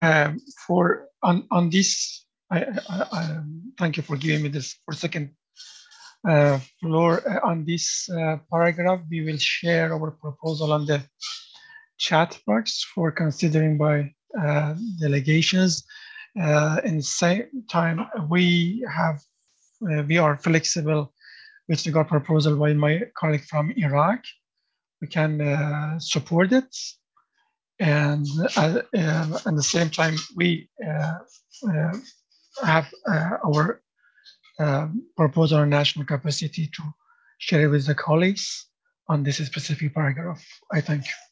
For on this, thank you for giving me this for second floor. On this paragraph, we will share our proposal on the chat box for considering by delegations. In the same time, we are flexible with regard proposal by my colleague from Iraq. We can support it, and at the same time, we uh, have our proposal on national capacity to share it with the colleagues on this specific paragraph. I thank you.